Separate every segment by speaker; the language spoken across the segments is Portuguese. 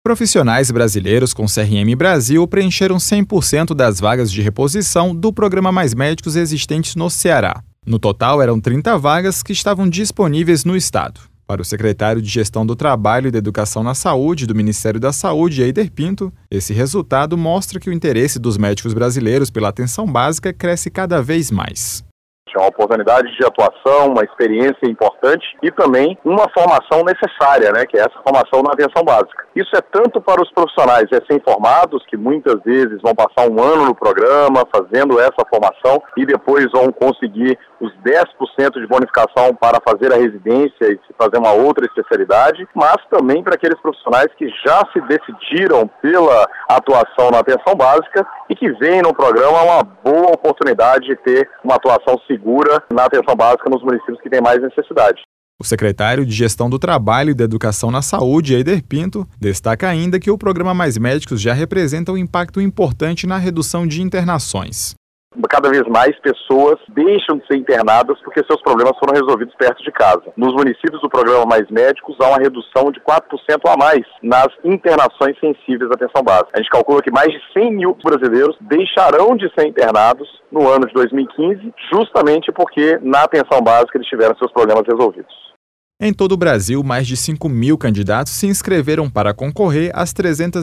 Speaker 1: Profissionais brasileiros com CRM Brasil preencheram 100% das vagas de reposição do programa Mais Médicos existentes no Ceará. No total, eram 30 vagas que estavam disponíveis no estado. Para o secretário de Gestão do Trabalho e da Educação na Saúde do Ministério da Saúde, Eider Pinto, esse resultado mostra que o interesse dos médicos brasileiros pela atenção básica cresce cada vez mais.
Speaker 2: É uma oportunidade de atuação, uma experiência importante e também uma formação necessária, que é essa formação na atenção básica. Isso é tanto para os profissionais recém-formados, que muitas vezes vão passar um ano no programa fazendo essa formação e depois vão conseguir os 10% de bonificação para fazer a residência e fazer uma outra especialidade, mas também para aqueles profissionais que já se decidiram pela atuação na atenção básica e que veem no programa uma boa oportunidade de ter uma atuação segura na atenção básica nos municípios que têm mais necessidade.
Speaker 1: O secretário de Gestão do Trabalho e da Educação na Saúde, Eider Pinto, destaca ainda que o programa Mais Médicos já representa um impacto importante na redução de internações.
Speaker 2: Cada vez mais pessoas deixam de ser internadas porque seus problemas foram resolvidos perto de casa. Nos municípios do programa Mais Médicos há uma redução de 4% a mais nas internações sensíveis à atenção básica. A gente calcula que mais de 100 mil brasileiros deixarão de ser internados no ano de 2015, justamente porque na atenção básica eles tiveram seus problemas resolvidos.
Speaker 1: Em todo o Brasil, mais de 5.000 candidatos se inscreveram para concorrer às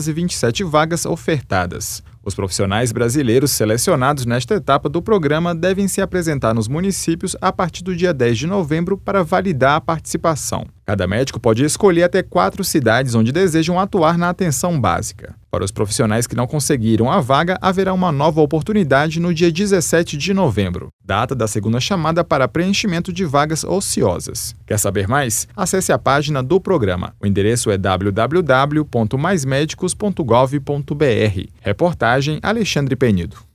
Speaker 1: 327 vagas ofertadas. Os profissionais brasileiros selecionados nesta etapa do programa devem se apresentar nos municípios a partir do dia 10 de novembro para validar a participação. Cada médico pode escolher até 4 cidades onde desejam atuar na atenção básica. Para os profissionais que não conseguiram a vaga, haverá uma nova oportunidade no dia 17 de novembro, data da segunda chamada para preenchimento de vagas ociosas. Quer saber mais? Acesse a página do programa. O endereço é www.maismedicos.gov.br. Reportagem Alexandre Penido.